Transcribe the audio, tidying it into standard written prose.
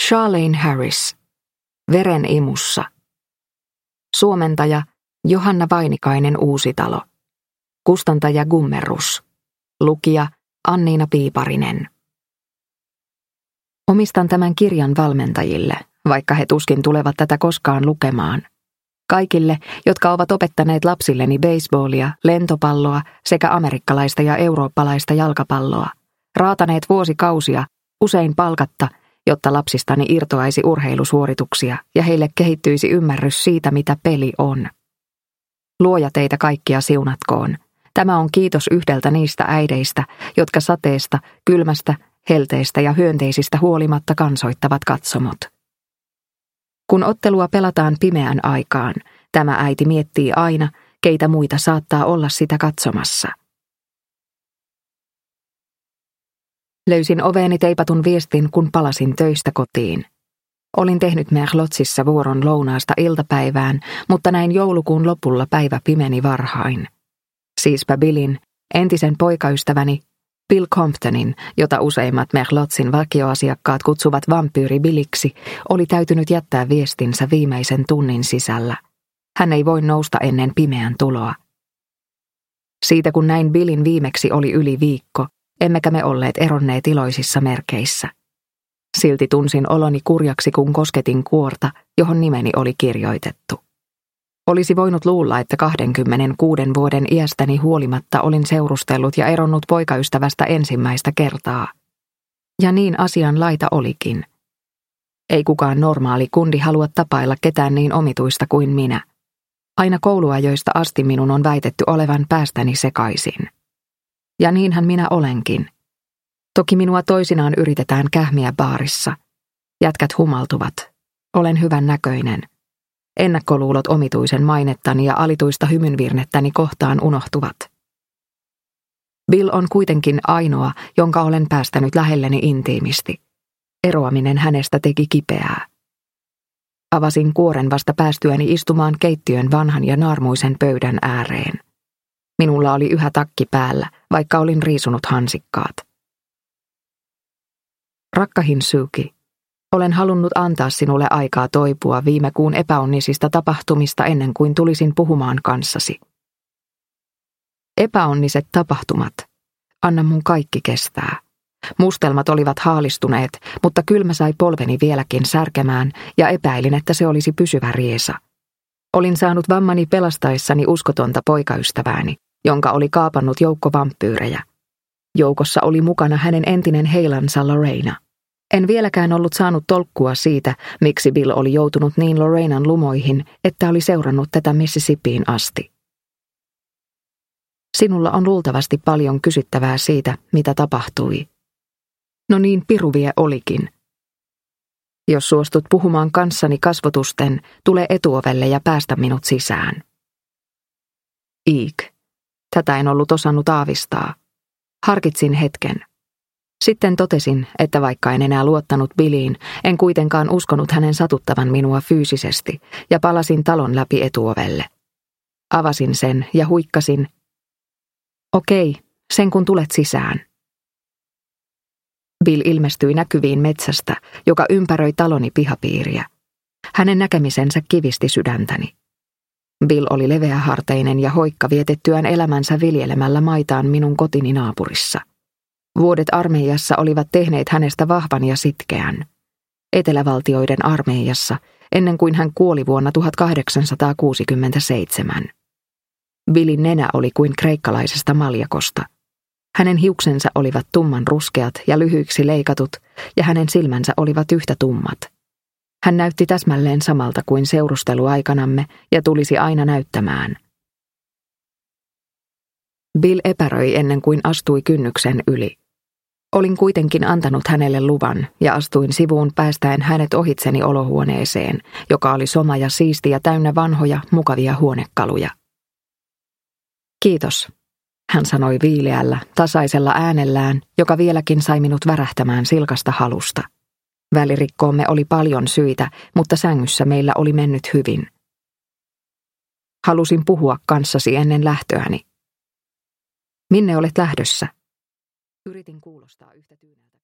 Charlaine Harris. Veren imussa. Suomentaja Johanna Vainikainen Uusitalo. Kustantaja Gummerus. Lukija Anniina Piiparinen. Omistan tämän kirjan valmentajille, vaikka he tuskin tulevat tätä koskaan lukemaan. Kaikille, jotka ovat opettaneet lapsilleni baseballia, lentopalloa sekä amerikkalaista ja eurooppalaista jalkapalloa, raataneet vuosikausia, usein palkatta, jotta lapsistani irtoaisi urheilusuorituksia ja heille kehittyisi ymmärrys siitä, mitä peli on. Luoja teitä kaikkia siunatkoon. Tämä on kiitos yhdeltä niistä äideistä, jotka sateesta, kylmästä, helteistä ja hyönteisistä huolimatta kansoittavat katsomot. Kun ottelua pelataan pimeän aikaan, tämä äiti miettii aina, keitä muita saattaa olla sitä katsomassa. Löysin oveeni teipatun viestin, kun palasin töistä kotiin. Olin tehnyt Merlotsissa vuoron lounaasta iltapäivään, mutta näin joulukuun lopulla päivä pimeni varhain. Siispä Billin, entisen poikaystäväni, Bill Comptonin, jota useimmat Merlotsin vakioasiakkaat kutsuvat vampyyri Billiksi, oli täytynyt jättää viestinsä viimeisen tunnin sisällä. Hän ei voi nousta ennen pimeän tuloa. Siitä kun näin Billin viimeksi oli yli viikko, emmekä me olleet eronneet iloisissa merkeissä. Silti tunsin oloni kurjaksi, kun kosketin kuorta, johon nimeni oli kirjoitettu. Olisi voinut luulla, että 26 vuoden iästäni huolimatta olin seurustellut ja eronnut poikaystävästä ensimmäistä kertaa. Ja niin asian laita olikin. Ei kukaan normaali kundi halua tapailla ketään niin omituista kuin minä. Aina kouluajoista asti minun on väitetty olevan päästäni sekaisin. Ja niinhän minä olenkin. Toki minua toisinaan yritetään kähmiä baarissa. Jätkät humaltuvat. Olen hyvän näköinen. Ennakkoluulot omituisen mainettani ja alituista hymynvirnettäni kohtaan unohtuvat. Bill on kuitenkin ainoa, jonka olen päästänyt lähelleni intiimisti. Eroaminen hänestä teki kipeää. Avasin kuoren vasta päästyäni istumaan keittiön vanhan ja naarmuisen pöydän ääreen. Minulla oli yhä takki päällä, vaikka olin riisunut hansikkaat. Rakkahin Suki, olen halunnut antaa sinulle aikaa toipua viime kuun epäonnisista tapahtumista ennen kuin tulisin puhumaan kanssasi. Epäonniset tapahtumat. Anna mun kaikki kestää. Mustelmat olivat haalistuneet, mutta kylmä sai polveni vieläkin särkemään ja epäilin, että se olisi pysyvä riesa. Olin saanut vammani pelastaessani uskotonta poikaystävääni, jonka oli kaapannut joukko vampyyrejä. Joukossa oli mukana hänen entinen heilansa Lorraina. En vieläkään ollut saanut tolkkua siitä, miksi Bill oli joutunut niin Lorrainan lumoihin, että oli seurannut tätä Mississippiin asti. Sinulla on luultavasti paljon kysyttävää siitä, mitä tapahtui. No niin, piruvie olikin. Jos suostut puhumaan kanssani kasvotusten, tule etuovelle ja päästä minut sisään. Iik. Tätä en ollut osannut aavistaa. Harkitsin hetken. Sitten totesin, että vaikka en enää luottanut Billiin, en kuitenkaan uskonut hänen satuttavan minua fyysisesti, ja palasin talon läpi etuovelle. Avasin sen ja huikkasin, okei, sen kun tulet sisään. Bill ilmestyi näkyviin metsästä, joka ympäröi taloni pihapiiriä. Hänen näkemisensä kivisti sydäntäni. Bill oli leveäharteinen ja hoikka vietettyään elämänsä viljelemällä maitaan minun kotini naapurissa. Vuodet armeijassa olivat tehneet hänestä vahvan ja sitkeän. Etelävaltioiden armeijassa, ennen kuin hän kuoli vuonna 1867. Billin nenä oli kuin kreikkalaisesta maljakosta. Hänen hiuksensa olivat tumman ruskeat ja lyhyiksi leikatut, ja hänen silmänsä olivat yhtä tummat. Hän näytti täsmälleen samalta kuin seurusteluaikanamme ja tulisi aina näyttämään. Bill epäröi ennen kuin astui kynnyksen yli. Olin kuitenkin antanut hänelle luvan ja astuin sivuun päästäen hänet ohitseni olohuoneeseen, joka oli soma ja siisti ja täynnä vanhoja, mukavia huonekaluja. Kiitos, hän sanoi viileällä, tasaisella äänellään, joka vieläkin sai minut värähtämään silkasta halusta. Välirikkoomme oli paljon syitä, mutta sängyssä meillä oli mennyt hyvin. Halusin puhua kanssasi ennen lähtöäni. Minne olet lähdössä? Yritin kuulostaa yhtä tyyneltä.